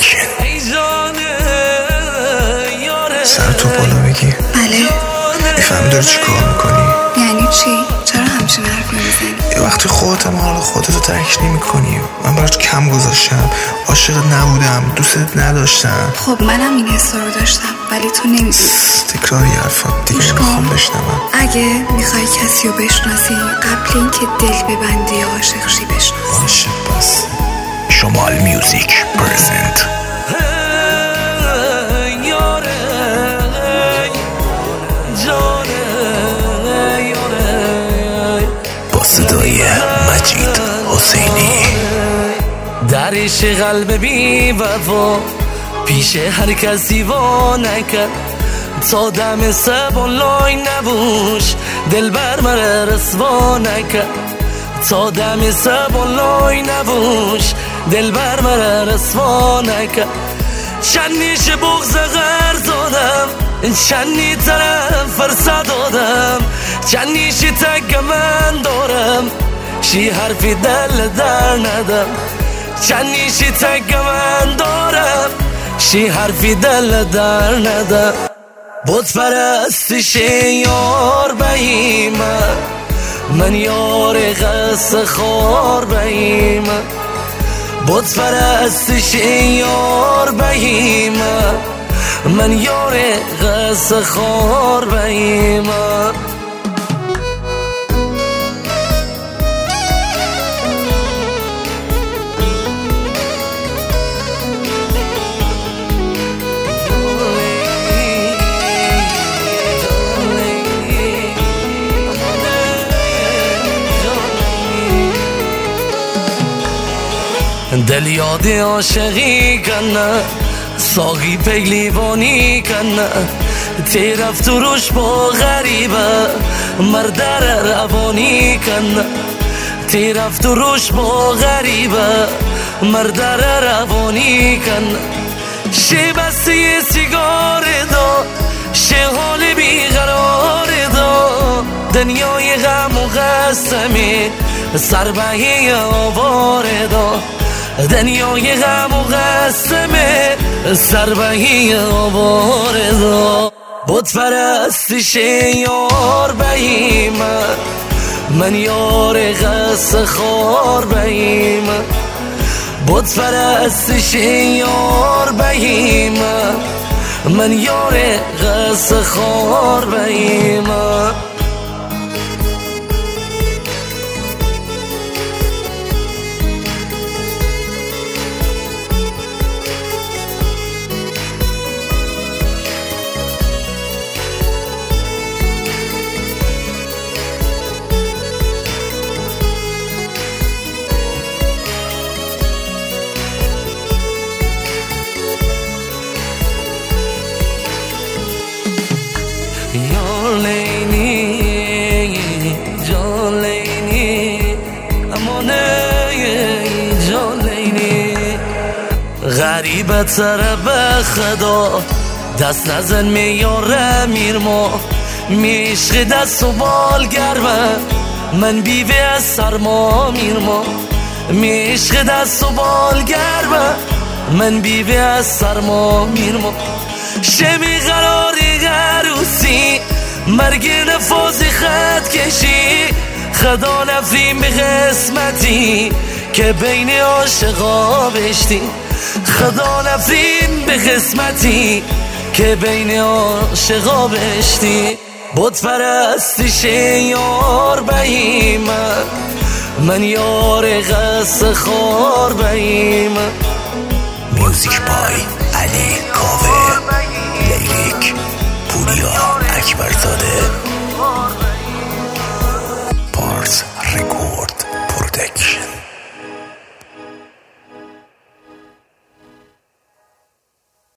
سر تو بالا بگی. بله. میفهمی داری چی کار میکنی؟ یعنی چی؟ چرا همچین حرفی میزنی؟ یه وقتی خودتم حال خودتو درک نمی کنی. من برات کم گذاشتم، عاشقت نبودم، دوستت نداشتم. خب منم این حسا رو داشتم ولی تو نمیدونی. تکراری حرفات دیگه نمیخوام بشنوم. اگه میخوای کسی رو بشناسی قبل اینکه دل ببندی عاشق شی بشناسی. باشه بس. شمال میوزیک پرزنت. صدای مجید حسینی. درش قلب بی وفا پیش هر کسی وا نکرد تا دم سبان لای نبوش دل بر مره رسوا نکرد تا دم سبان لای نبوش دل بر مره رسوا نکرد چندیش بغض غر دادم چندی طرف فرصت دادم چندیش تک من دارم شی حرفی دل در ندم چندیش تک من دارم شی حرفی دل در ندم بود پرستش یار بهیم من یار قص خار بهیم بود پرستش یار بهیم من یار قص خار بهیم دل یاد عاشقی کنه ساقی پیلیوانی کنه تیرفت روش با غریبه مردر روانی کنه تیرفت روش با غریبه مردر روانی کنه شه بسته سیگار دا شه حال بیقرار دا دنیای غم و قسمی سربهی آوار دا دنیای غم و قسمه سربهی آوار دا بود پرستش یار بهیم من یار قص خار بهیم بود پرستش یار بهیم من یار قص خار بهیم غریبه تره به خدا دست نزن میاره میرما میشق دست و بال گرمه من بیوه از سرما میرما میشق دست و بال گرمه من بیوه از سرما میرما شمی قراری غروسی مرگ نفاذی خط کشی خدا نفرین به قسمتی که بین عاشقا بشتی خدا نفرین به قسمتی که بین عاشقا بشتی بود پرستش یار بهیم من یار قص خار بهیم میوزیک بای علی کاوه لیریک پوریا اکبرزاده